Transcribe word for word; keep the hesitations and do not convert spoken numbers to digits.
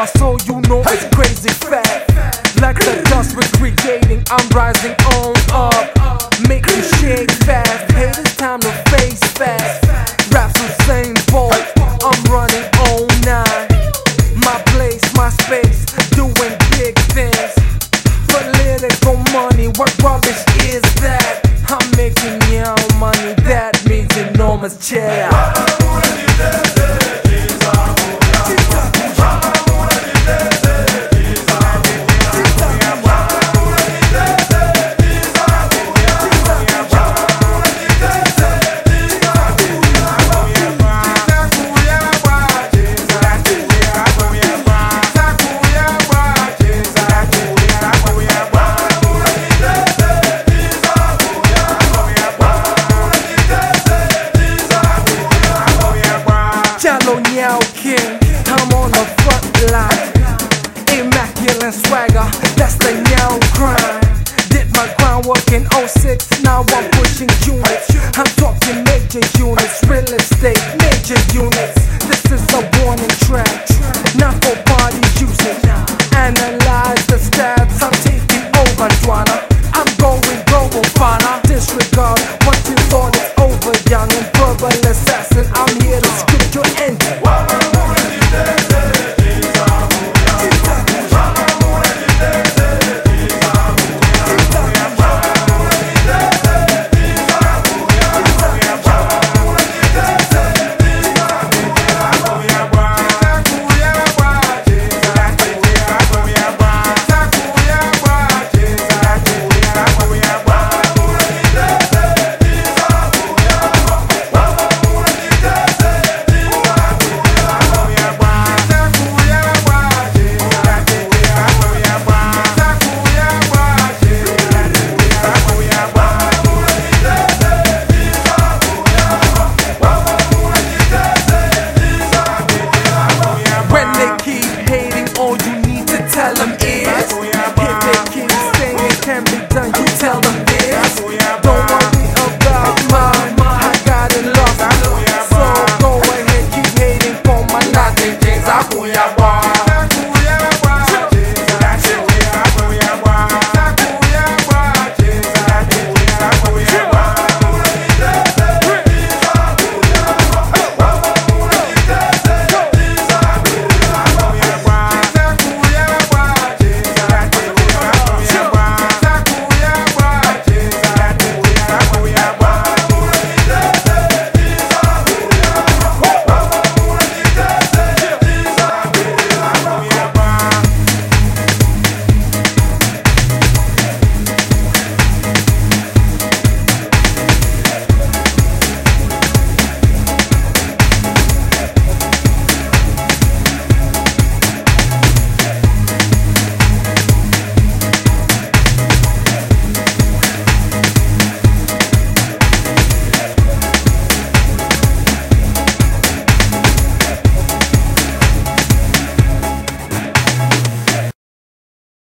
my soul, you know it's crazy fat. Like the dust recreating, I'm rising on up. Make you shake fast, hey, it's time to face fast. Raps Usain Bolt, I'm running all night. My place, my space, doing big things. Political money, what rubbish is that? I'm making young money, that means enormous cheddar. Nyao King, I'm on the front line. Immaculate swagger, that's the Nyao grind. Did my groundwork in oh six, now I'm pushing units. I'm talking major units, real estate, major units. This is a warning track, not for party usage. Analyze the stats, I'm taking over, Dwana. I'm going global, fana. Disregard what you thought is over, young and frivolous.